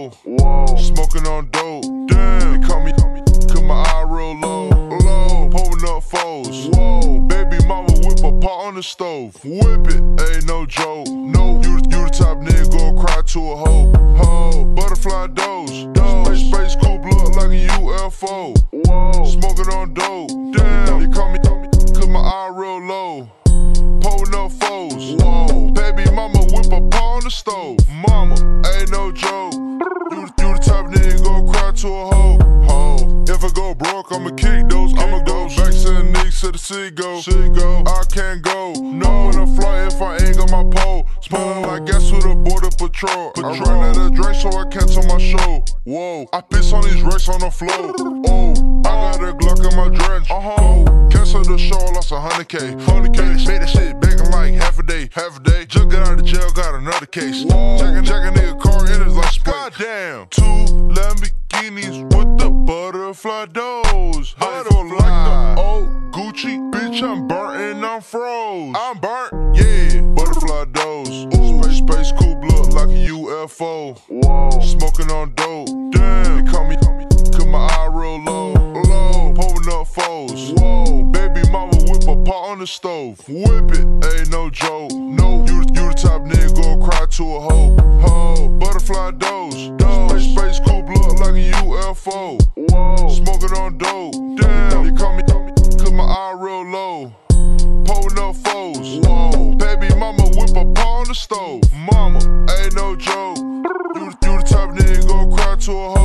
UFO. Smoking on dope. Damn. They call me, cause my eye real low. Pulling up foes. Baby mama whip a pot on the stove. Whip it, ain't no joke. No, you the type nigga gon' cry to a hoe. Butterfly dose. Space coupe look like a UFO. Smoking on dope. Damn. They call me, cause my eye real low. Pulling up foes. Baby mama whip a pot on the stove. Mama, ain't no joke. You the type nigga gon' cry to a hoe. If I go broke, I'ma kick those. I'ma go back to the Knicks to the city go. I can't go. No, when I fly if I ain't got my pole. Smelling like gas with a border patrol. I run out of drink so I can't tell my show. Whoa, I piss on these racks on the floor. Oh, I got a Glock in my drench. Cancel the show, I lost 100K. Made that shit banging like half a day. Just got out of jail, got another case. Jack a nigga car in his license plate. Goddamn. 2 Lamborghinis with the butterfly doors. Butterfly like the old Gucci. Bitch, I'm burnt and I'm froze. I'm burnt, yeah. Butterfly doors. Space coupe look like a UFO. Smoking on dope. Damn. They call me, cause my eye real low. Pulling up foes. Baby mama whip a pot on the stove. Whip it, ain't no joke. No, you the type nigga gon' cry to a hoe. Butterfly dose. Space coupe look like a UFO. Smoking on dope. Damn. They call me, cause my eye real low. Pulling up foes. Baby mama whip a pot on the stove. Mama, ain't no joke. You the type nigga gon' cry to a hoe.